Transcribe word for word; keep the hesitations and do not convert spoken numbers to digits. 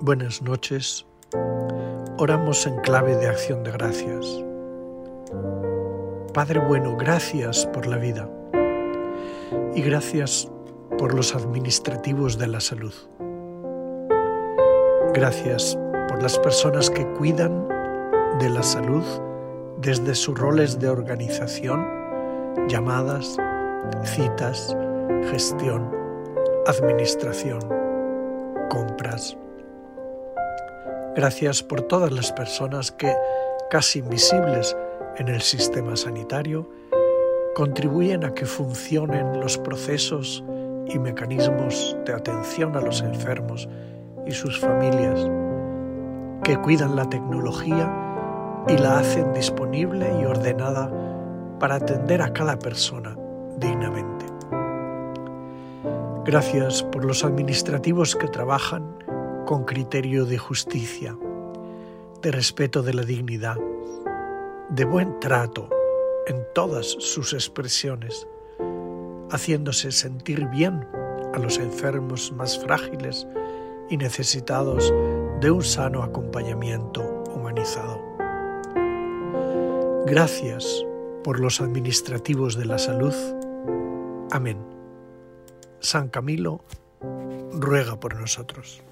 Buenas noches. Oramos en clave de acción de gracias. Padre bueno, gracias por la vida y gracias por los administrativos de la salud. Gracias por las personas que cuidan de la salud desde sus roles de organización, llamadas, citas, gestión, administración, compras. Gracias por todas las personas que, casi invisibles en el sistema sanitario, contribuyen a que funcionen los procesos y mecanismos de atención a los enfermos y sus familias, que cuidan la tecnología y la hacen disponible y ordenada para atender a cada persona dignamente. Gracias por los administrativos que trabajan con criterio de justicia, de respeto de la dignidad, de buen trato en todas sus expresiones, haciéndose sentir bien a los enfermos más frágiles y necesitados de un sano acompañamiento humanizado. Gracias por los administrativos de la salud. Amén. San Camilo ruega por nosotros.